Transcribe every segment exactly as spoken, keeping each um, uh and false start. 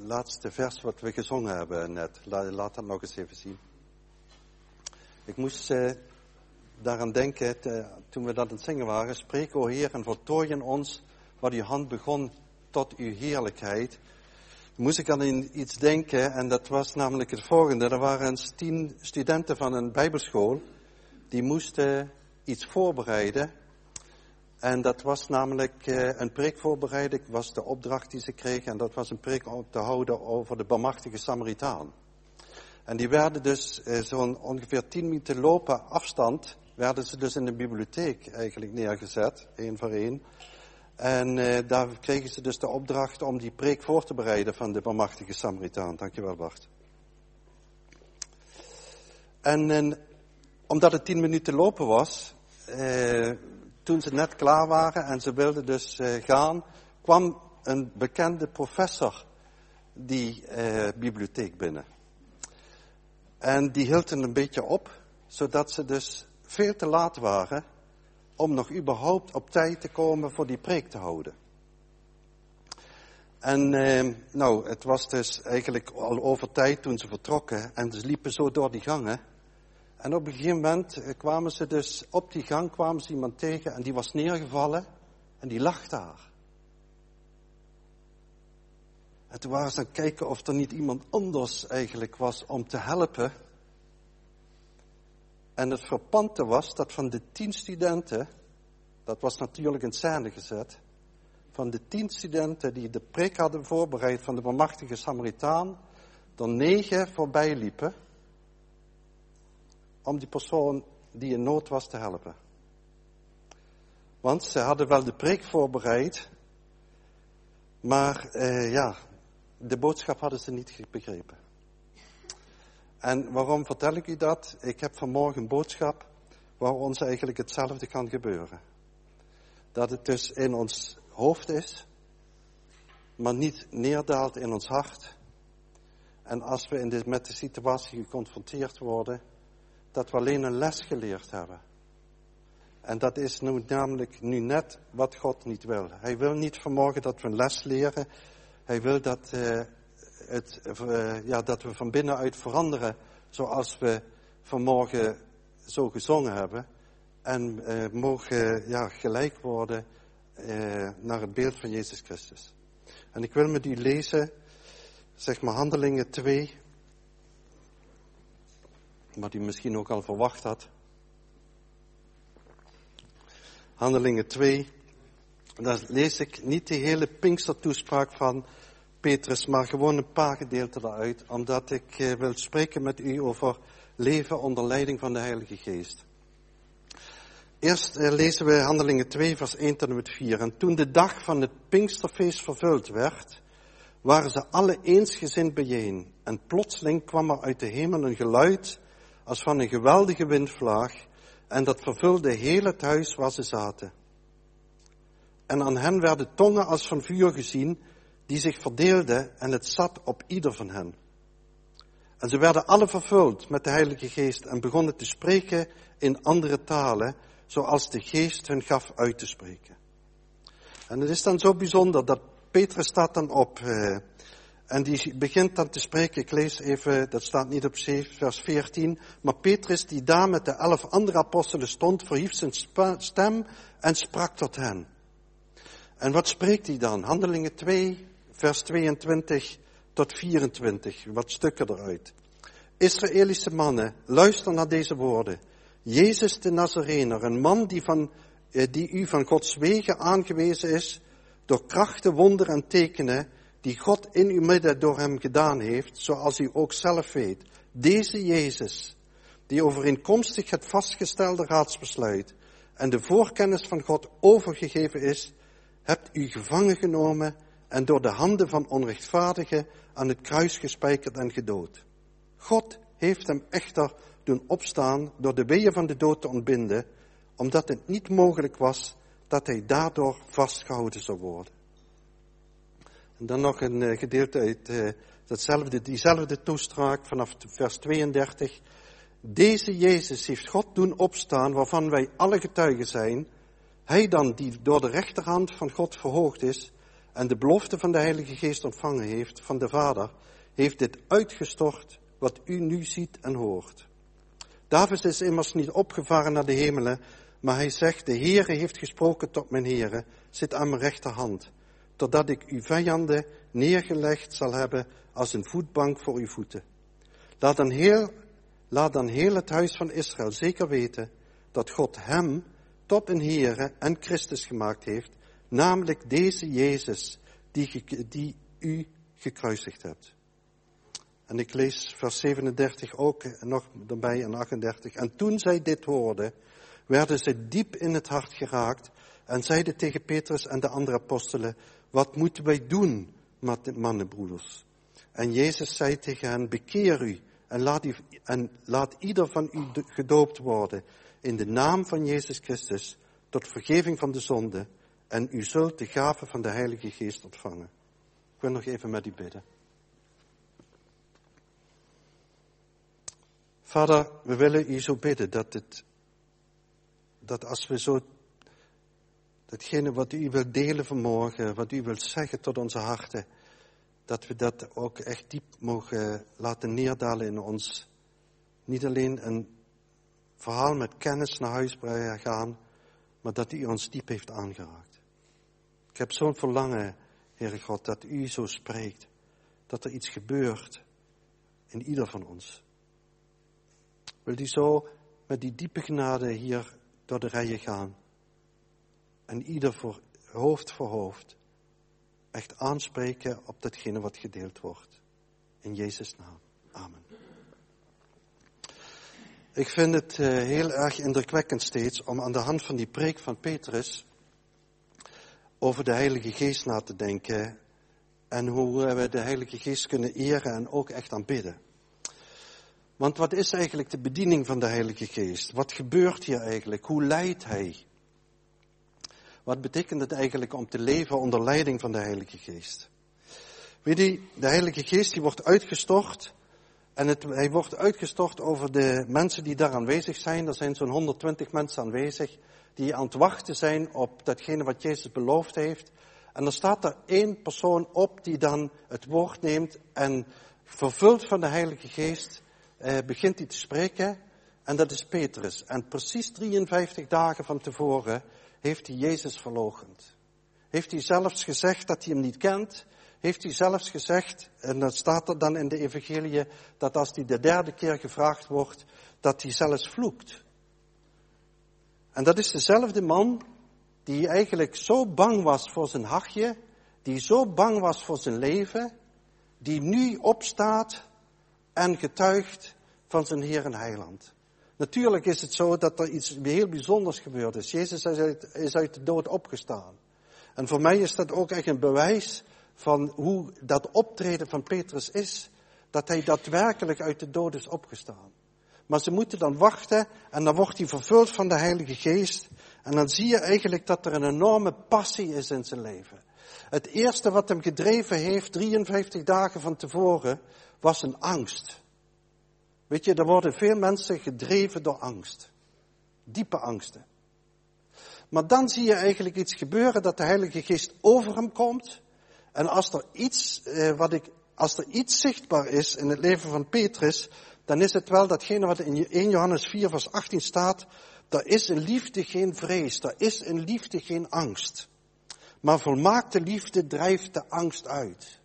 laatste vers wat we gezongen hebben net. Laat, laat dat nog eens even zien. Ik moest uh, daaraan denken, te, toen we dat aan het zingen waren. Spreek, o Heer, en voltooi in ons wat uw hand begon tot uw heerlijkheid. Moest ik aan iets denken, en dat was namelijk het volgende. Er waren tien studenten van een bijbelschool, die moesten iets voorbereiden. En dat was namelijk uh, een preek voorbereiden, was de opdracht die ze kregen. En dat was een preek om te houden over de barmhartige Samaritaan. En die werden dus uh, zo'n ongeveer tien minuten lopen afstand, werden ze dus in de bibliotheek eigenlijk neergezet, één voor één. En uh, daar kregen ze dus de opdracht om die preek voor te bereiden van de barmhartige Samaritaan. Dankjewel, Bart. En uh, omdat het tien minuten lopen was, uh, toen ze net klaar waren en ze wilden dus uh, gaan, kwam een bekende professor die uh, bibliotheek binnen. En die hield hen een beetje op, zodat ze dus veel te laat waren om nog überhaupt op tijd te komen voor die preek te houden. En eh, nou, het was dus eigenlijk al over tijd toen ze vertrokken en ze liepen zo door die gangen. En op een gegeven moment kwamen ze dus op die gang, kwamen ze iemand tegen en die was neergevallen en die lag daar. En toen waren ze aan het kijken of er niet iemand anders eigenlijk was om te helpen. En het frappante was dat van de tien studenten, dat was natuurlijk in scène gezet, van de tien studenten die de preek hadden voorbereid van de barmhartige Samaritaan, er negen voorbij liepen om die persoon die in nood was te helpen. Want ze hadden wel de preek voorbereid, maar eh, ja, de boodschap hadden ze niet begrepen. En waarom vertel ik u dat? Ik heb vanmorgen een boodschap waar ons eigenlijk hetzelfde kan gebeuren. Dat het dus in ons hoofd is, maar niet neerdaalt in ons hart. En als we in de, met de situatie geconfronteerd worden, dat we alleen een les geleerd hebben. En dat is nu namelijk nu net wat God niet wil. Hij wil niet vanmorgen dat we een les leren. Hij wil dat, uh, het, uh, ja, dat we van binnenuit veranderen, zoals we vanmorgen zo gezongen hebben. En uh, mogen ja, gelijk worden uh, naar het beeld van Jezus Christus. En ik wil met u lezen, zeg maar Handelingen twee. Wat u misschien ook al verwacht had. Handelingen twee. Daar lees ik niet de hele Pinkstertoespraak van Petrus, maar gewoon een paar gedeelten eruit. Omdat ik uh, wil spreken met u over leven onder leiding van de Heilige Geest. Eerst uh, lezen we Handelingen twee, vers één tot en met vier. En toen de dag van het Pinksterfeest vervuld werd, waren ze alle eensgezind bijeen. En plotseling kwam er uit de hemel een geluid als van een geweldige windvlaag. En dat vervulde heel het huis waar ze zaten. En aan hen werden tongen als van vuur gezien, die zich verdeelden en het zat op ieder van hen. En ze werden alle vervuld met de Heilige Geest en begonnen te spreken in andere talen, zoals de Geest hun gaf uit te spreken. En het is dan zo bijzonder dat Petrus staat dan op uh, en die begint dan te spreken. Ik lees even, dat staat niet op zeven, vers veertien. Maar Petrus, die daar met de elf andere apostelen stond, verhief zijn stem en sprak tot hen. En wat spreekt hij dan? Handelingen twee, vers tweeëntwintig tot vierentwintig, wat stukken eruit. Israëlische mannen, luister naar deze woorden. Jezus de Nazarener, een man die, van, die u van Gods wegen aangewezen is, door krachten, wonderen en tekenen, die God in uw midden door hem gedaan heeft, zoals u ook zelf weet. Deze Jezus, die overeenkomstig het vastgestelde raadsbesluit en de voorkennis van God overgegeven is, hebt u gevangen genomen en door de handen van onrechtvaardigen aan het kruis gespijkerd en gedood. God heeft hem echter doen opstaan door de weeën van de dood te ontbinden, omdat het niet mogelijk was dat hij daardoor vastgehouden zou worden. En dan nog een uh, gedeelte uit uh, datzelfde, diezelfde toespraak vanaf vers tweeëndertig. Deze Jezus heeft God doen opstaan, waarvan wij alle getuigen zijn. Hij dan, die door de rechterhand van God verhoogd is en de belofte van de Heilige Geest ontvangen heeft van de Vader, heeft dit uitgestort wat u nu ziet en hoort. David is immers niet opgevaren naar de hemelen, maar hij zegt, de Heere heeft gesproken tot mijn Heere, zit aan mijn rechterhand, totdat ik uw vijanden neergelegd zal hebben als een voetbank voor uw voeten. Laat dan heel, laat dan heel het huis van Israël zeker weten dat God hem tot een Heere en Christus gemaakt heeft, namelijk deze Jezus die, die u gekruisigd hebt. En ik lees vers zevenendertig ook nog erbij en achtendertig. En toen zij dit hoorden, werden zij diep in het hart geraakt en zeiden tegen Petrus en de andere apostelen, wat moeten wij doen, mannenbroeders? En Jezus zei tegen hen, bekeer u en laat, u, en laat ieder van u gedoopt worden in de naam van Jezus Christus tot vergeving van de zonde en u zult de gave van de Heilige Geest ontvangen. Ik wil nog even met u bidden. Vader, we willen u zo bidden dat het, dat als we zo, datgene wat u wilt delen vanmorgen, wat u wilt zeggen tot onze harten, dat we dat ook echt diep mogen laten neerdalen in ons. Niet alleen een verhaal met kennis naar huis gaan, maar dat u ons diep heeft aangeraakt. Ik heb zo'n verlangen, Heere God, dat u zo spreekt, dat er iets gebeurt in ieder van ons. Wilt u zo met die diepe genade hier door de rijen gaan en ieder voor hoofd voor hoofd echt aanspreken op datgene wat gedeeld wordt. In Jezus' naam. Amen. Ik vind het uh, heel erg indrukwekkend steeds om aan de hand van die preek van Petrus over de Heilige Geest na te denken en hoe we de Heilige Geest kunnen eren en ook echt aanbidden. Want wat is eigenlijk de bediening van de Heilige Geest? Wat gebeurt hier eigenlijk? Hoe leidt Hij? Wat betekent het eigenlijk om te leven onder leiding van de Heilige Geest? Weet u, de Heilige Geest die wordt uitgestort. En het, hij wordt uitgestort over de mensen die daar aanwezig zijn. Er zijn zo'n honderdtwintig mensen aanwezig die aan het wachten zijn op datgene wat Jezus beloofd heeft. En er staat er één persoon op die dan het woord neemt en vervuld van de Heilige Geest eh, begint hij te spreken. En dat is Petrus. En precies drieënvijftig dagen van tevoren heeft hij Jezus verloochend. Heeft hij zelfs gezegd dat hij hem niet kent. Heeft hij zelfs gezegd, en dat staat er dan in de evangelie, dat als hij de derde keer gevraagd wordt, dat hij zelfs vloekt. En dat is dezelfde man die eigenlijk zo bang was voor zijn hachje, die zo bang was voor zijn leven, die nu opstaat en getuigt van zijn Heer en Heiland. Natuurlijk is het zo dat er iets heel bijzonders gebeurd is. Jezus is uit, is uit de dood opgestaan. En voor mij is dat ook echt een bewijs van hoe dat optreden van Petrus is. Dat hij daadwerkelijk uit de dood is opgestaan. Maar ze moeten dan wachten en dan wordt hij vervuld van de Heilige Geest. En dan zie je eigenlijk dat er een enorme passie is in zijn leven. Het eerste wat hem gedreven heeft, drieënvijftig dagen van tevoren, was een angst. Weet je, er worden veel mensen gedreven door angst. Diepe angsten. Maar dan zie je eigenlijk iets gebeuren, dat de Heilige Geest over hem komt. En als er iets, eh, wat ik, als er iets zichtbaar is in het leven van Petrus, dan is het wel datgene wat in eerste Johannes vier vers achttien staat. Er is in liefde geen vrees, er is in liefde geen angst. Maar volmaakte liefde drijft de angst uit.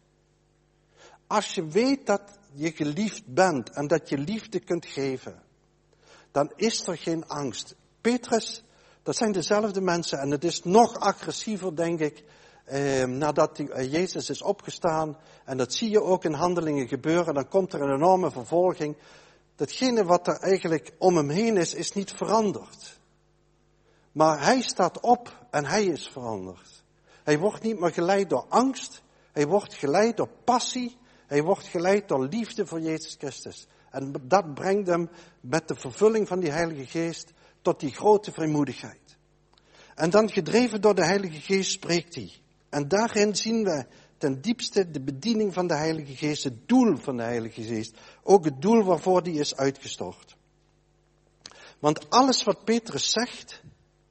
Als je weet dat je geliefd bent en dat je liefde kunt geven, dan is er geen angst. Petrus, dat zijn dezelfde mensen en het is nog agressiever, denk ik, eh, nadat die, eh, Jezus is opgestaan. En dat zie je ook in Handelingen gebeuren. Dan komt er een enorme vervolging. Datgene wat er eigenlijk om hem heen is, is niet veranderd. Maar hij staat op en hij is veranderd. Hij wordt niet meer geleid door angst. Hij wordt geleid door passie. Hij wordt geleid door liefde voor Jezus Christus. En dat brengt hem met de vervulling van die Heilige Geest tot die grote vrijmoedigheid. En dan gedreven door de Heilige Geest spreekt hij. En daarin zien we ten diepste de bediening van de Heilige Geest, het doel van de Heilige Geest. Ook het doel waarvoor die is uitgestort. Want alles wat Petrus zegt,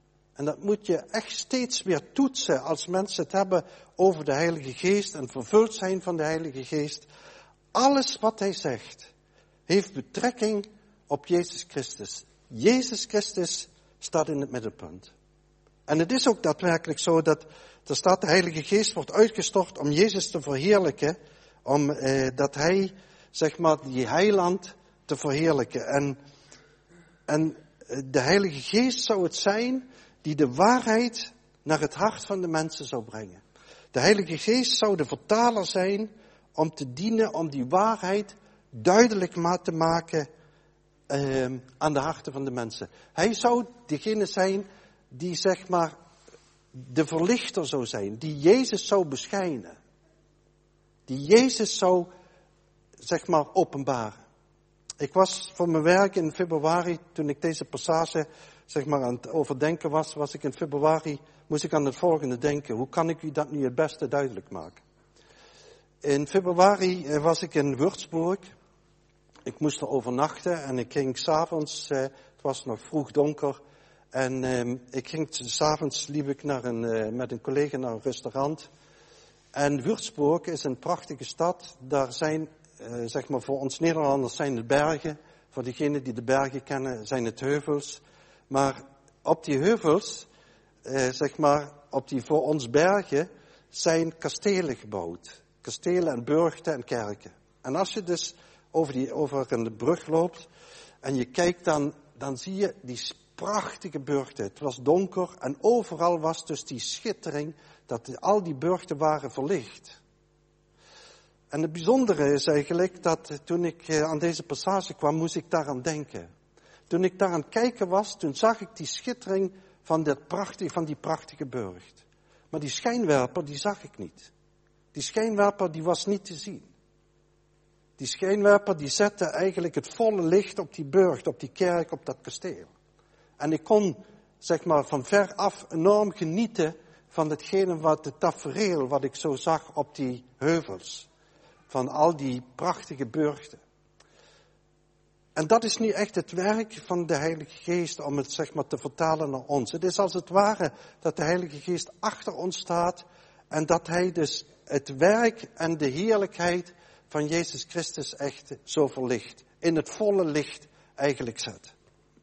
En dat moet je echt steeds weer toetsen als mensen het hebben over de Heilige Geest en vervuld zijn van de Heilige Geest. Alles wat hij zegt heeft betrekking op Jezus Christus. Jezus Christus staat in het middelpunt. En het is ook daadwerkelijk zo dat er staat de Heilige Geest wordt uitgestort om Jezus te verheerlijken. Om eh, dat hij, zeg maar, die heiland te verheerlijken. En, en de Heilige Geest zou het zijn die de waarheid naar het hart van de mensen zou brengen. De Heilige Geest zou de vertaler zijn om te dienen, om die waarheid duidelijk te maken eh, aan de harten van de mensen. Hij zou degene zijn die, zeg maar, de verlichter zou zijn, die Jezus zou beschijnen. Die Jezus zou, zeg maar, openbaren. Ik was voor mijn werk in februari, toen ik deze passage, zeg maar, aan het overdenken was, was ik in februari, moest ik aan het volgende denken. Hoe kan ik u dat nu het beste duidelijk maken? In februari was ik in Würzburg. Ik moest er overnachten en ik ging s'avonds, eh, het was nog vroeg donker, en eh, ik ging s'avonds liep ik naar een, eh, met een collega naar een restaurant. En Würzburg is een prachtige stad. Daar zijn, eh, zeg maar, voor ons Nederlanders zijn het bergen. Voor degenen die de bergen kennen, zijn het heuvels. Maar op die heuvels, eh, zeg maar, op die voor ons bergen, zijn kastelen gebouwd. Kastelen en burchten en kerken. En als je dus over, die, over een brug loopt en je kijkt dan, dan zie je die prachtige burchten. Het was donker en overal was dus die schittering dat al die burchten waren verlicht. En het bijzondere is eigenlijk dat toen ik aan deze passage kwam, moest ik daaraan denken. Toen ik daar aan het kijken was, toen zag ik die schittering van, dat prachtige, van die prachtige burcht. Maar die schijnwerper, die zag ik niet. Die schijnwerper, die was niet te zien. Die schijnwerper, die zette eigenlijk het volle licht op die burcht, op die kerk, op dat kasteel. En ik kon, zeg maar, van ver af enorm genieten van hetgene wat het tafereel wat ik zo zag op die heuvels. Van al die prachtige burchten. En dat is nu echt het werk van de Heilige Geest om het, zeg maar, te vertalen naar ons. Het is als het ware dat de Heilige Geest achter ons staat en dat hij dus het werk en de heerlijkheid van Jezus Christus echt zo verlicht. In het volle licht eigenlijk zet.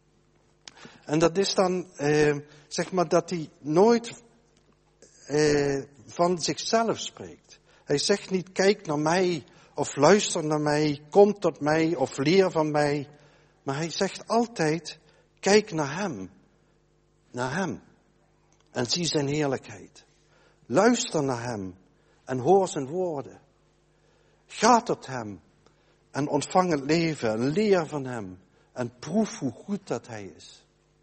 En dat is dan, eh, zeg maar, dat hij nooit eh, van zichzelf spreekt. Hij zegt niet, kijk naar mij, of luister naar mij, kom tot mij, of leer van mij. Maar hij zegt altijd, kijk naar hem. Naar hem. En zie zijn heerlijkheid. Luister naar hem en hoor zijn woorden. Ga tot hem en ontvang het leven en leer van hem. En proef hoe goed dat hij is.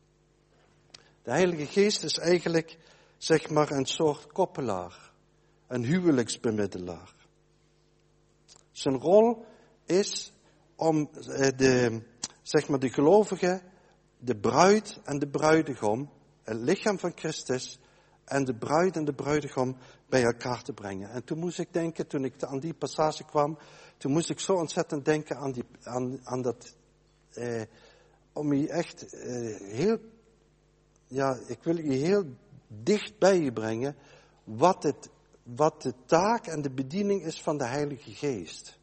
De Heilige Geest is eigenlijk, zeg maar, een soort koppelaar. Een huwelijksbemiddelaar. Zijn rol is om de, zeg maar, de gelovigen, de bruid en de bruidegom, het lichaam van Christus en de bruid en de bruidegom bij elkaar te brengen. En toen moest ik denken, toen ik aan die passage kwam, toen moest ik zo ontzettend denken aan, die, aan, aan dat, eh, om je echt eh, heel, ja, ik wil je heel dicht bij je brengen, wat het wat de taak en de bediening is van de Heilige Geest.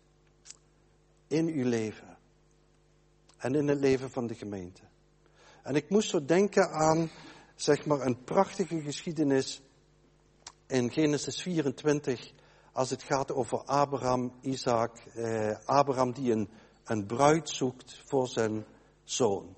In uw leven. En in het leven van de gemeente. En ik moest zo denken aan, zeg maar, een prachtige geschiedenis in Genesis vierentwintig. Als het gaat over Abraham, Isaac, eh, Abraham die een, een bruid zoekt voor zijn zoon.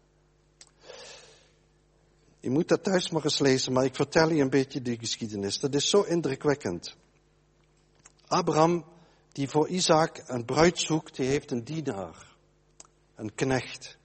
Je moet dat thuis maar eens lezen, maar ik vertel je een beetje de geschiedenis. Dat is zo indrukwekkend. Abraham, die voor Isaac een bruid zoekt, die heeft een dienaar. Een knecht.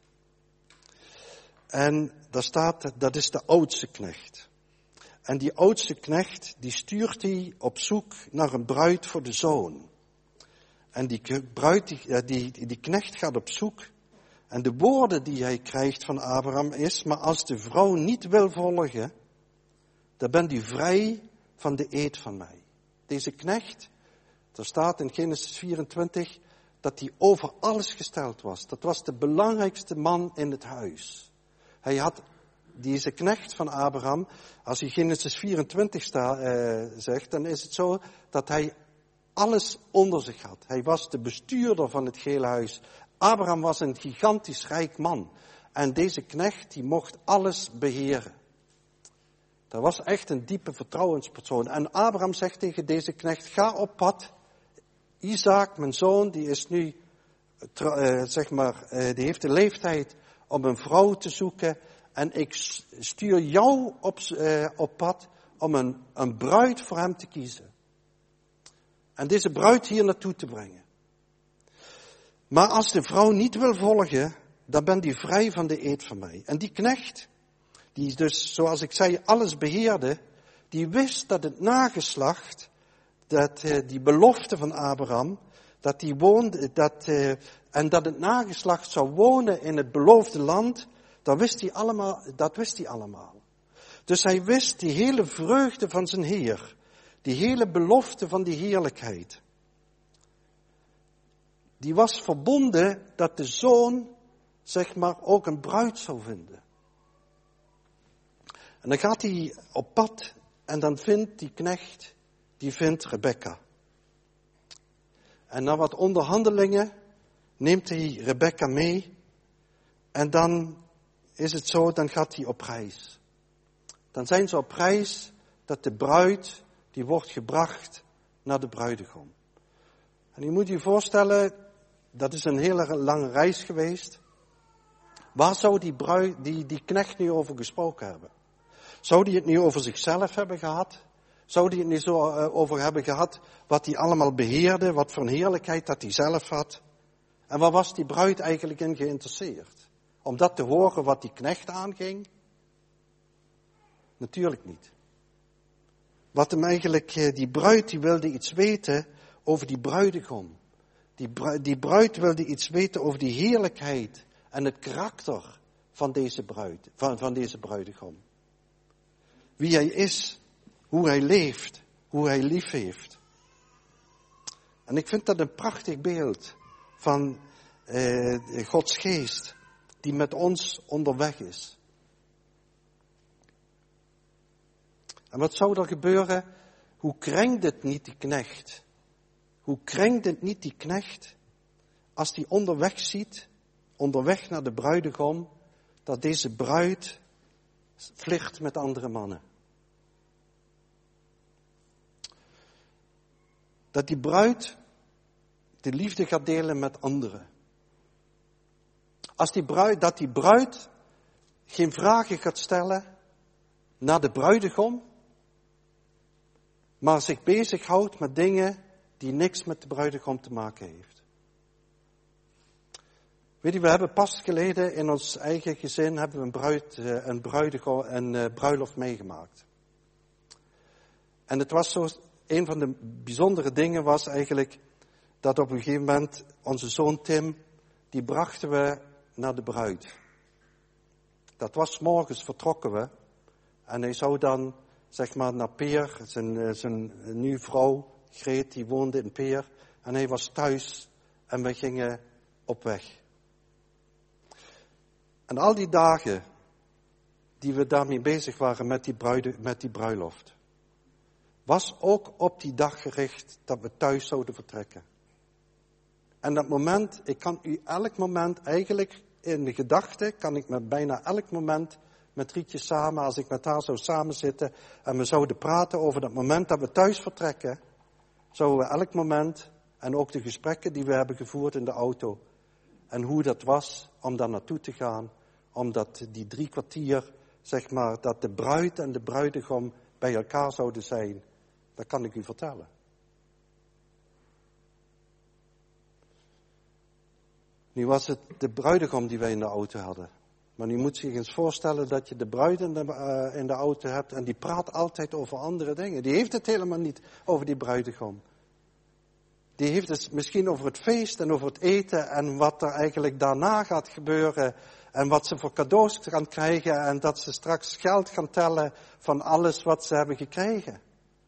En daar staat, dat is de oudste knecht. En die oudste knecht, die stuurt hij op zoek naar een bruid voor de zoon. En die bruid, die, die, die knecht gaat op zoek. En de woorden die hij krijgt van Abraham is, maar als de vrouw niet wil volgen, dan bent u vrij van de eed van mij. Deze knecht, er staat in Genesis vierentwintig, dat hij over alles gesteld was. Dat was de belangrijkste man in het huis. Hij had deze knecht van Abraham, als je Genesis vierentwintig sta, uh, zegt, dan is het zo dat hij alles onder zich had. Hij was de bestuurder van het gehele huis. Abraham was een gigantisch rijk man. En deze knecht, die mocht alles beheren. Dat was echt een diepe vertrouwenspersoon. En Abraham zegt tegen deze knecht, ga op pad. Isaac, mijn zoon, die is nu, uh, zeg maar, uh, die heeft de leeftijd om een vrouw te zoeken. En ik stuur jou op, uh, op pad om een, een bruid voor hem te kiezen. En deze bruid hier naartoe te brengen. Maar als de vrouw niet wil volgen, dan ben die vrij van de eed van mij. En die knecht, die dus, zoals ik zei, alles beheerde, die wist dat het nageslacht, dat uh, die belofte van Abraham, dat die woonde, dat, uh, en dat het nageslacht zou wonen in het beloofde land, dat wist hij allemaal, dat wist hij allemaal. Dus hij wist die hele vreugde van zijn Heer, die hele belofte van die heerlijkheid, die was verbonden dat de zoon, zeg maar, ook een bruid zou vinden. En dan gaat hij op pad en dan vindt die knecht, die vindt Rebekka. En na wat onderhandelingen neemt hij Rebekka mee en dan is het zo, dan gaat hij op reis. Dan zijn ze op reis dat de bruid, die wordt gebracht naar de bruidegom. En je moet je voorstellen, dat is een hele lange reis geweest. Waar zou die, bruid, die, die knecht nu over gesproken hebben? Zou die het nu over zichzelf hebben gehad? Zou die het nu zo uh, over hebben gehad wat hij allemaal beheerde, wat voor een heerlijkheid dat hij zelf had? En waar was die bruid eigenlijk in geïnteresseerd? Om dat te horen wat die knecht aanging? Natuurlijk niet. Wat hem eigenlijk, die bruid die wilde iets weten over die bruidegom. Die bruid, die bruid wilde iets weten over die heerlijkheid en het karakter van deze bruid, van, van deze bruidegom. Wie hij is, hoe hij leeft, hoe hij lief heeft. En ik vind dat een prachtig beeld van eh, Gods geest die met ons onderweg is. En wat zou er gebeuren? Hoe krenkt het niet die knecht? Hoe krenkt het niet die knecht als die onderweg ziet, onderweg naar de bruidegom, dat deze bruid vliegt met andere mannen? Dat die bruid de liefde gaat delen met anderen. Als die bruid, dat die bruid geen vragen gaat stellen naar de bruidegom, maar zich bezighoudt met dingen die niks met de bruidegom te maken heeft. Weet je, we hebben pas geleden in ons eigen gezin hebben we een, bruid, een, bruidegom, een bruiloft meegemaakt. En het was zo, een van de bijzondere dingen was eigenlijk dat op een gegeven moment onze zoon Tim, die brachten we naar de bruid. Dat was 's morgens vertrokken we en hij zou dan, zeg maar, naar Peer, zijn, zijn nieuwe vrouw, Greet, die woonde in Peer. En hij was thuis en we gingen op weg. En al die dagen die we daarmee bezig waren met die, bruide, met die bruiloft, was ook op die dag gericht dat we thuis zouden vertrekken. En dat moment, ik kan u elk moment eigenlijk in de gedachte, kan ik met bijna elk moment met Rietje samen, als ik met haar zou samenzitten en we zouden praten over dat moment dat we thuis vertrekken, zouden we elk moment en ook de gesprekken die we hebben gevoerd in de auto en hoe dat was om daar naartoe te gaan, omdat die drie kwartier, zeg maar, dat de bruid en de bruidegom bij elkaar zouden zijn, dat kan ik u vertellen. Nu was het de bruidegom die wij in de auto hadden. Maar u moet zich eens voorstellen dat je de bruid in de, uh, in de auto hebt en die praat altijd over andere dingen. Die heeft het helemaal niet over die bruidegom. Die heeft het misschien over het feest en over het eten en wat er eigenlijk daarna gaat gebeuren. En wat ze voor cadeaus gaan krijgen en dat ze straks geld gaan tellen van alles wat ze hebben gekregen.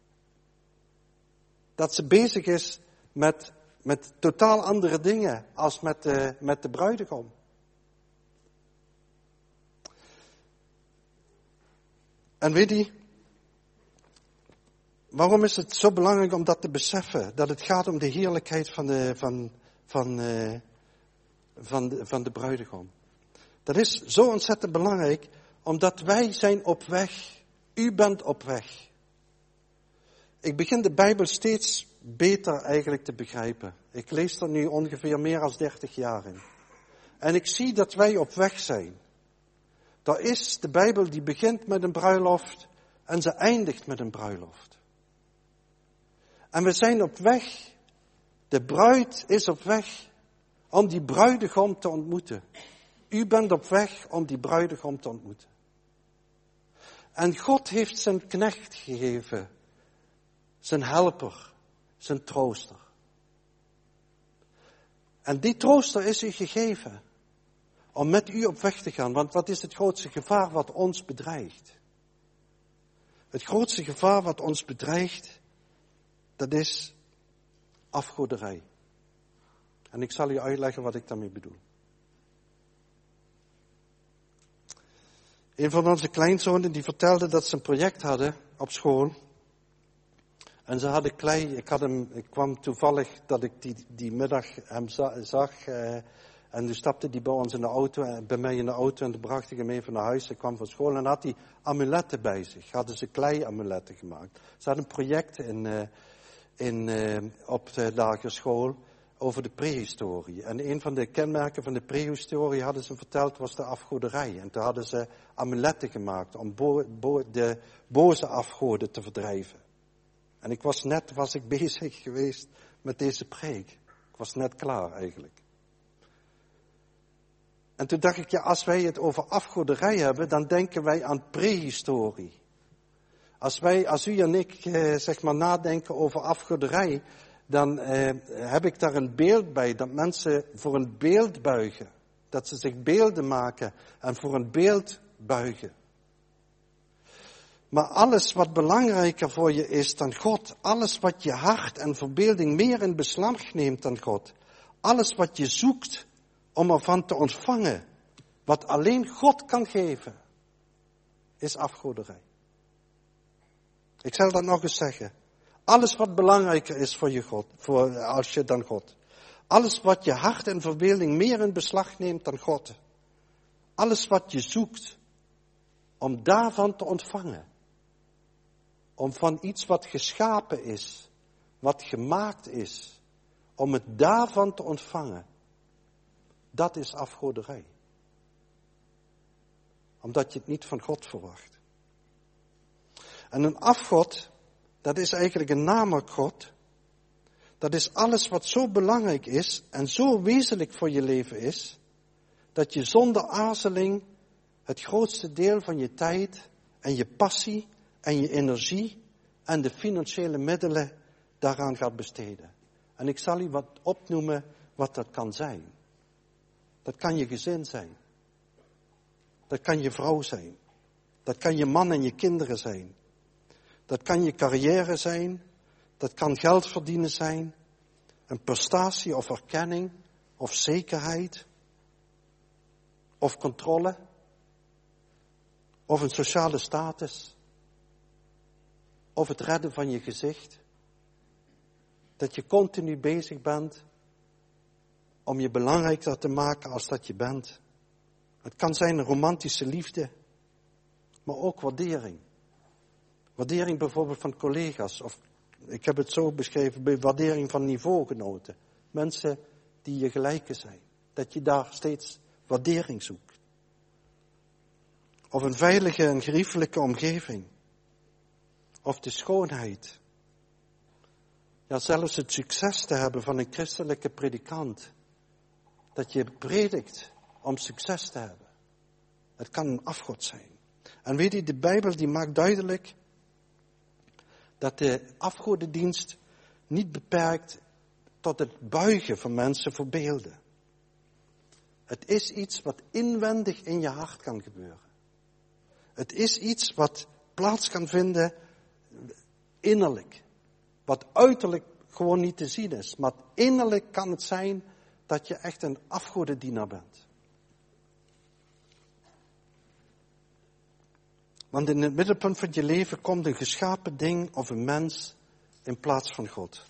Dat ze bezig is met, met totaal andere dingen als met de, met de bruidegom. En weet je, waarom is het zo belangrijk om dat te beseffen? Dat het gaat om de heerlijkheid van de, van, van, uh, van de, van de bruidegom. Dat is zo ontzettend belangrijk, omdat wij zijn op weg. U bent op weg. Ik begin de Bijbel steeds beter eigenlijk te begrijpen. Ik lees er nu ongeveer meer dan dertig jaar in. En ik zie dat wij op weg zijn. Er is de Bijbel die begint met een bruiloft en ze eindigt met een bruiloft. En we zijn op weg. De bruid is op weg om die bruidegom te ontmoeten. U bent op weg om die bruidegom te ontmoeten. En God heeft zijn knecht gegeven. Zijn helper. Zijn trooster. En die trooster is u gegeven. Om met u op weg te gaan. Want wat is het grootste gevaar wat ons bedreigt? Het grootste gevaar wat ons bedreigt, dat is afgoderij. En ik zal u uitleggen wat ik daarmee bedoel. Een van onze kleinzonen die vertelde dat ze een project hadden op school. En ze hadden klei, ik, had hem, ik kwam toevallig dat ik die, die middag hem za, zag. Uh, en toen stapte hij bij ons in de auto, uh, bij mij in de auto en toen bracht ik hem even naar huis. Ik kwam van school en had hij amuletten bij zich. Hadden ze klei-amuletten gemaakt. Ze hadden een project in, uh, in, uh, op de lagere school over de prehistorie. En een van de kenmerken van de prehistorie hadden ze verteld was de afgoderij. En toen hadden ze amuletten gemaakt om bo, bo, de boze afgoden te verdrijven. En ik was net, was ik bezig geweest met deze preek. Ik was net klaar eigenlijk. En toen dacht ik, ja, als wij het over afgoderij hebben, dan denken wij aan prehistorie. Als wij, als u en ik, eh, zeg maar, nadenken over afgoderij, dan eh, heb ik daar een beeld bij, dat mensen voor een beeld buigen. Dat ze zich beelden maken en voor een beeld buigen. Maar alles wat belangrijker voor je is dan God, alles wat je hart en verbeelding meer in beslag neemt dan God, alles wat je zoekt om ervan te ontvangen, wat alleen God kan geven, is afgoderij. Ik zal dat nog eens zeggen. Alles wat belangrijker is voor je God, voor, als je dan God. Alles wat je hart en verbeelding meer in beslag neemt dan God. Alles wat je zoekt om daarvan te ontvangen. Om van iets wat geschapen is, wat gemaakt is, om het daarvan te ontvangen. Dat is afgoderij. Omdat je het niet van God verwacht. En een afgod, dat is eigenlijk een naamgod. Dat is alles wat zo belangrijk is en zo wezenlijk voor je leven is, dat je zonder aarzeling het grootste deel van je tijd en je passie en je energie en de financiële middelen daaraan gaat besteden. En ik zal u wat opnoemen wat dat kan zijn. Dat kan je gezin zijn. Dat kan je vrouw zijn. Dat kan je man en je kinderen zijn. Dat kan je carrière zijn. Dat kan geld verdienen zijn. Een prestatie of erkenning of zekerheid. Of controle. Of een sociale status. Of het redden van je gezicht. Dat je continu bezig bent om je belangrijker te maken als dat je bent. Het kan zijn een romantische liefde, maar ook waardering. Waardering bijvoorbeeld van collega's, of ik heb het zo beschreven, bij waardering van niveaugenoten. Mensen die je gelijken zijn. Dat je daar steeds waardering zoekt. Of een veilige en geriefelijke omgeving. Of de schoonheid. Ja, zelfs het succes te hebben van een christelijke predikant. Dat je predikt om succes te hebben. Het kan een afgod zijn. En weet je, de Bijbel die maakt duidelijk dat de afgodendienst niet beperkt tot het buigen van mensen voor beelden. Het is iets wat inwendig in je hart kan gebeuren. Het is iets wat plaats kan vinden innerlijk. Wat uiterlijk gewoon niet te zien is. Maar innerlijk kan het zijn dat je echt een afgodendienaar bent. Want in het middelpunt van je leven komt een geschapen ding of een mens in plaats van God.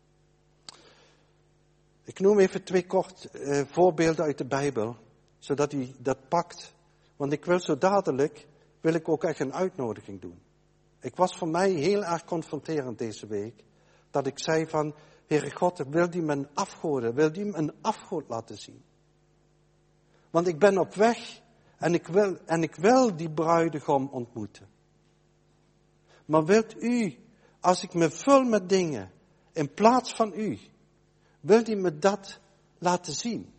Ik noem even twee kort uh, voorbeelden uit de Bijbel, zodat u dat pakt. Want ik wil zo dadelijk, wil ik ook echt een uitnodiging doen. Ik was voor mij heel erg confronterend deze week, dat ik zei van, Heere God, wil die mijn afgoden, wil die mijn afgod laten zien? Want ik ben op weg en ik wil, en ik wil die bruidegom ontmoeten. Maar wilt u, als ik me vul met dingen, in plaats van u, wilt u me dat laten zien?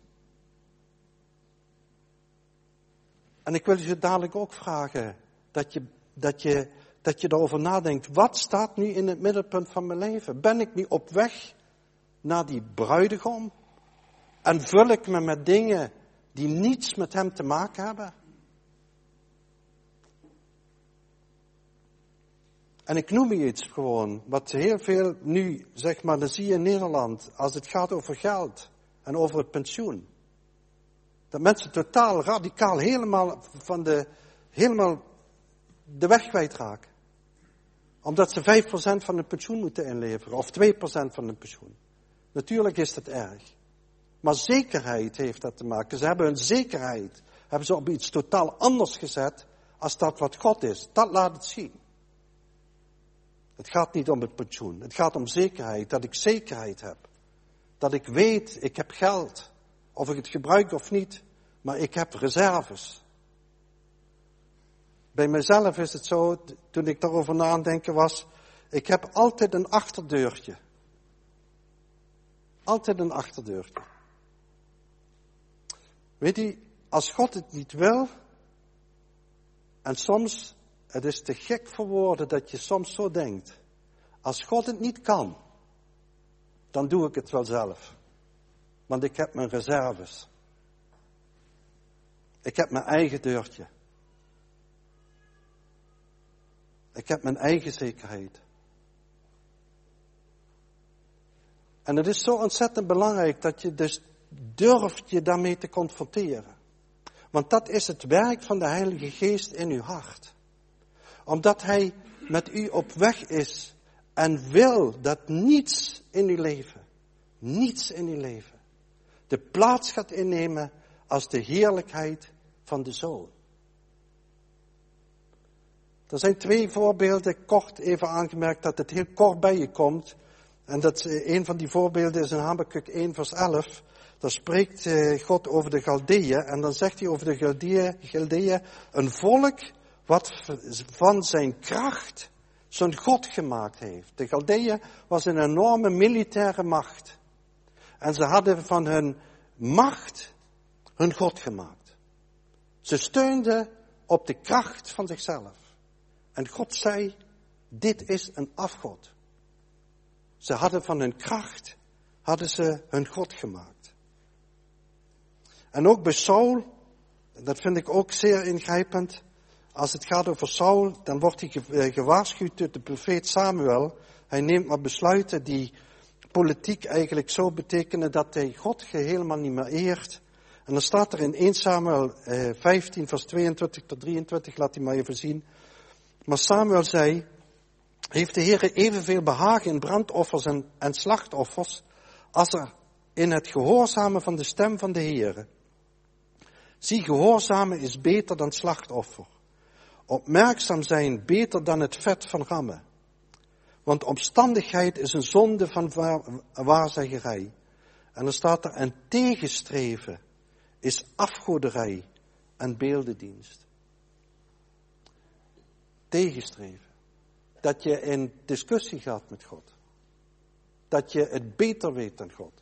En ik wil u zo dadelijk ook vragen, dat je, dat je, dat je erover nadenkt, wat staat nu in het middelpunt van mijn leven? Ben ik nu op weg naar die bruidegom? En vul ik me met dingen die niets met hem te maken hebben? En ik noem je iets gewoon, wat heel veel nu, zeg maar, dan zie je in Nederland, als het gaat over geld en over het pensioen. Dat mensen totaal radicaal helemaal van de, helemaal de weg kwijtraken. Omdat ze vijf procent van hun pensioen moeten inleveren, of twee procent van hun pensioen. Natuurlijk is dat erg. Maar zekerheid heeft dat te maken. Ze hebben hun zekerheid, hebben ze op iets totaal anders gezet, als dat wat God is. Dat laat het zien. Het gaat niet om het pensioen. Het gaat om zekerheid. Dat ik zekerheid heb. Dat ik weet, ik heb geld. Of ik het gebruik of niet. Maar ik heb reserves. Bij mezelf is het zo, toen ik daarover na aan het denken was. Ik heb altijd een achterdeurtje. Altijd een achterdeurtje. Weet je, als God het niet wil. En soms... Het is te gek voor woorden dat je soms zo denkt. Als God het niet kan, dan doe ik het wel zelf. Want ik heb mijn reserves. Ik heb mijn eigen deurtje. Ik heb mijn eigen zekerheid. En het is zo ontzettend belangrijk dat je dus durft je daarmee te confronteren. Want dat is het werk van de Heilige Geest in uw hart. Omdat hij met u op weg is en wil dat niets in uw leven, niets in uw leven, de plaats gaat innemen als de heerlijkheid van de Zoon. Er zijn twee voorbeelden, kort even aangemerkt, dat het heel kort bij je komt. En dat een van die voorbeelden is in Habakuk één vers elf. Daar spreekt God over de Galdeeën en dan zegt hij over de Galdeeën, Galdeeën een volk wat van zijn kracht zijn God gemaakt heeft. De Galdeeën was een enorme militaire macht. En ze hadden van hun macht hun God gemaakt. Ze steunden op de kracht van zichzelf. En God zei, dit is een afgod. Ze hadden van hun kracht, hadden ze hun God gemaakt. En ook bij Saul, dat vind ik ook zeer ingrijpend. Als het gaat over Saul, dan wordt hij gewaarschuwd door de profeet Samuel. Hij neemt maar besluiten die politiek eigenlijk zo betekenen dat hij God helemaal niet meer eert. En dan staat er in eerste Samuel vijftien vers tweeëntwintig tot drieëntwintig, laat hij maar even zien. Maar Samuel zei, heeft de Heer evenveel behagen in brandoffers en, en slachtoffers, als er in het gehoorzamen van de stem van de Heer. Zie, gehoorzamen is beter dan slachtoffer. Opmerkzaam zijn beter dan het vet van rammen. Want omstandigheid is een zonde van waar, waarzeggerij. En dan staat er, en tegenstreven is afgoderij en beeldendienst. Tegenstreven. Dat je in discussie gaat met God. Dat je het beter weet dan God.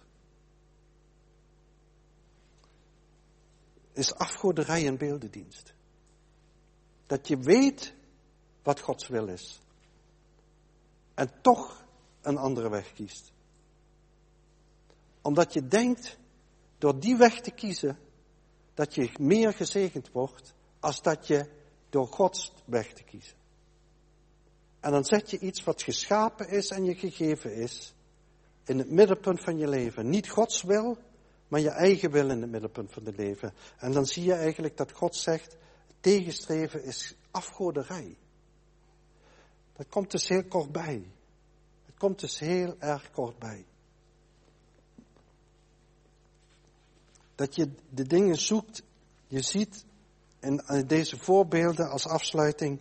Is afgoderij en beeldendienst. Dat je weet wat Gods wil is. En toch een andere weg kiest. Omdat je denkt, door die weg te kiezen, dat je meer gezegend wordt, als dat je door Gods weg te kiezen. En dan zet je iets wat geschapen is en je gegeven is, in het middelpunt van je leven. Niet Gods wil, maar je eigen wil in het middelpunt van het leven. En dan zie je eigenlijk dat God zegt, tegenstreven is afgoderij. Dat komt dus heel kort bij. Het komt dus heel erg kort bij. Dat je de dingen zoekt, je ziet in deze voorbeelden als afsluiting,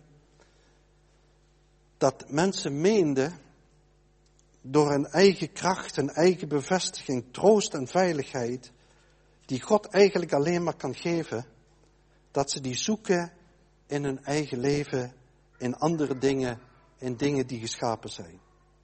dat mensen meenden door hun eigen kracht, hun eigen bevestiging, troost en veiligheid, die God eigenlijk alleen maar kan geven, dat ze die zoeken in hun eigen leven, in andere dingen, in dingen die geschapen zijn.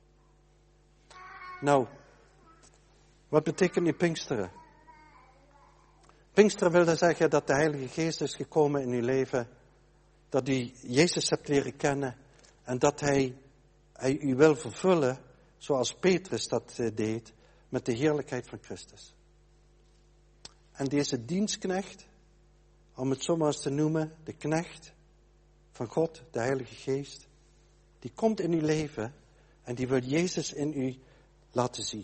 Nou, wat betekent nu Pinksteren? Pinksteren wil dus zeggen dat de Heilige Geest is gekomen in uw leven, dat u Jezus hebt leren kennen en dat Hij, hij u wil vervullen, zoals Petrus dat deed, met de heerlijkheid van Christus. En deze dienstknecht, om het zo maar eens te noemen, de knecht van God, de Heilige Geest, die komt in uw leven en die wil Jezus in u laten zien.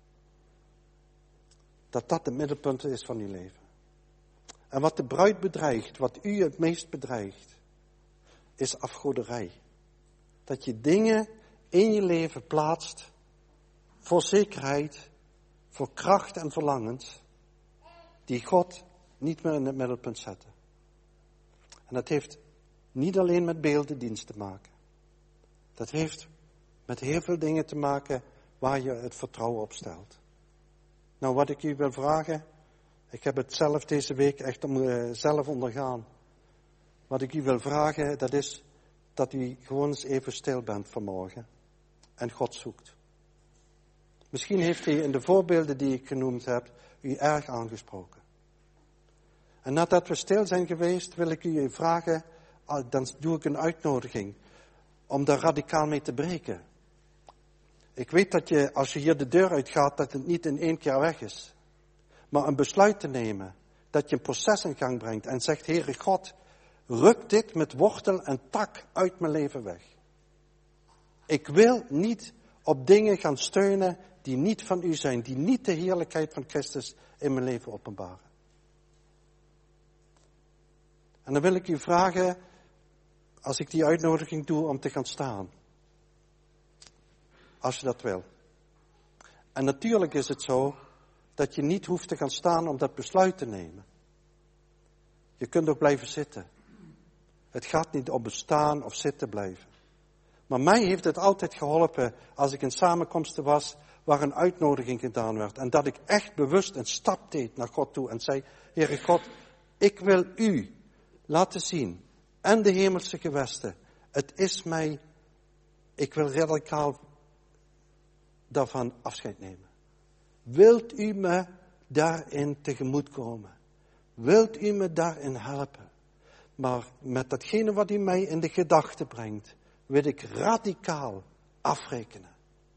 Dat dat het middelpunt is van uw leven. En wat de bruid bedreigt, wat u het meest bedreigt, is afgoderij. Dat je dingen in je leven plaatst voor zekerheid, voor kracht en verlangens, die God niet meer in het middelpunt zetten. En dat heeft niet alleen met beeldendienst te maken. Dat heeft met heel veel dingen te maken waar je het vertrouwen op stelt. Nou, wat ik u wil vragen, ik heb het zelf deze week echt om, uh, zelf ondergaan. Wat ik u wil vragen, dat is dat u gewoon eens even stil bent vanmorgen en God zoekt. Misschien heeft hij in de voorbeelden die ik genoemd heb, u erg aangesproken. En nadat we stil zijn geweest, wil ik u vragen, dan doe ik een uitnodiging om daar radicaal mee te breken. Ik weet dat je, als je hier de deur uitgaat, dat het niet in één keer weg is. Maar een besluit te nemen, dat je een proces in gang brengt en zegt, Heere God, ruk dit met wortel en tak uit mijn leven weg. Ik wil niet op dingen gaan steunen die niet van u zijn, die niet de heerlijkheid van Christus in mijn leven openbaren. En dan wil ik u vragen, als ik die uitnodiging doe, om te gaan staan. Als je dat wil. En natuurlijk is het zo dat je niet hoeft te gaan staan om dat besluit te nemen. Je kunt ook blijven zitten. Het gaat niet om bestaan of zitten blijven. Maar mij heeft het altijd geholpen als ik in samenkomsten was waar een uitnodiging gedaan werd. En dat ik echt bewust een stap deed naar God toe en zei, Heere God, ik wil u laten zien en de hemelse gewesten. Het is mij, ik wil radicaal daarvan afscheid nemen. Wilt u me daarin tegemoetkomen? Wilt u me daarin helpen? Maar met datgene wat u mij in de gedachten brengt, wil ik radicaal afrekenen.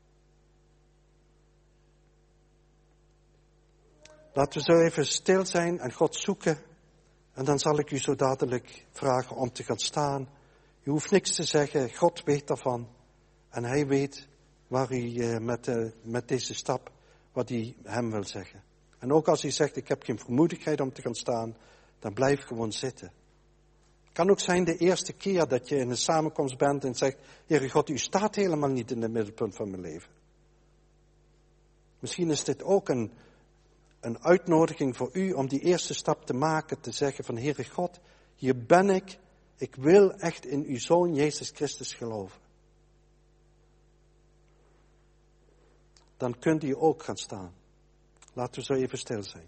Laten we zo even stil zijn en God zoeken. En dan zal ik u zo dadelijk vragen om te gaan staan. U hoeft niks te zeggen, God weet daarvan. En hij weet waar u met, uh, met deze stap, wat hij hem wil zeggen. En ook als hij zegt, ik heb geen vermoedigheid om te gaan staan, dan blijf gewoon zitten. Het kan ook zijn de eerste keer dat je in een samenkomst bent en zegt, Heere God, u staat helemaal niet in het middelpunt van mijn leven. Misschien is dit ook een, een uitnodiging voor u om die eerste stap te maken, te zeggen van, Heere God, hier ben ik, ik wil echt in uw Zoon Jezus Christus geloven. Dan kunt u ook gaan staan. Laten we zo even stil zijn.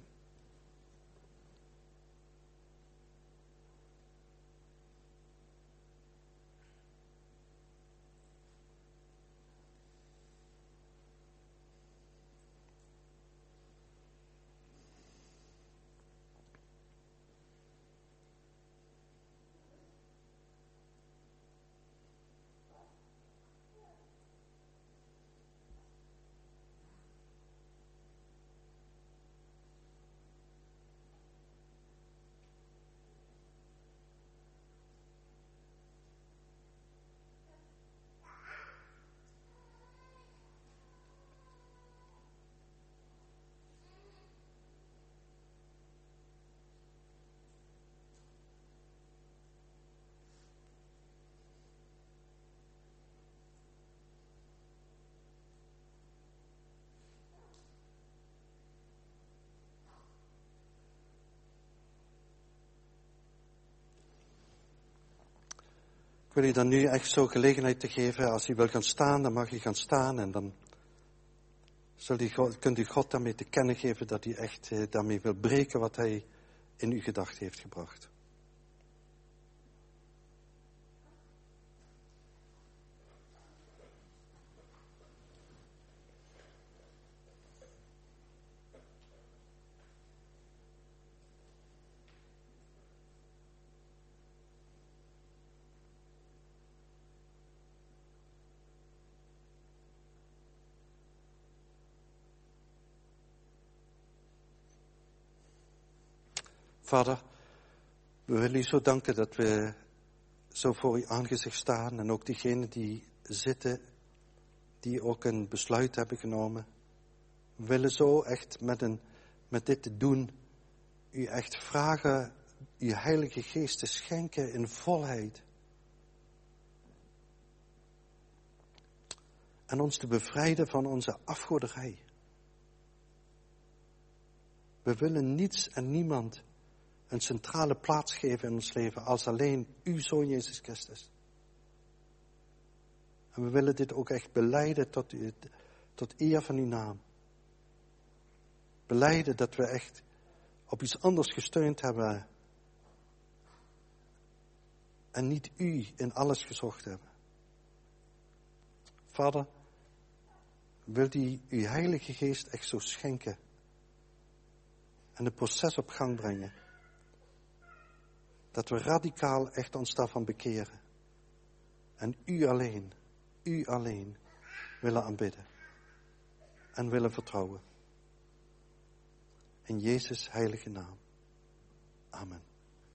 Ik wil u dan nu echt zo gelegenheid te geven, als u wil gaan staan, dan mag u gaan staan en dan zult u, kunt u God daarmee te kennen geven dat u echt eh, daarmee wil breken wat hij in uw gedachten heeft gebracht. Vader, we willen u zo danken dat we zo voor uw aangezicht staan en ook diegenen die zitten, die ook een besluit hebben genomen. We willen zo echt met, een, met dit te doen, u echt vragen, uw Heilige Geest te schenken in volheid. En ons te bevrijden van onze afgoderij. We willen niets en niemand een centrale plaats geven in ons leven als alleen uw Zoon Jezus Christus. En we willen dit ook echt belijden tot, u, tot eer van uw naam. Belijden dat we echt op iets anders gesteund hebben en niet u in alles gezocht hebben. Vader, wilt u uw Heilige Geest echt zo schenken en het proces op gang brengen. Dat we radicaal echt ons daarvan bekeren. En u alleen, u alleen willen aanbidden. En willen vertrouwen. In Jezus' heilige naam. Amen.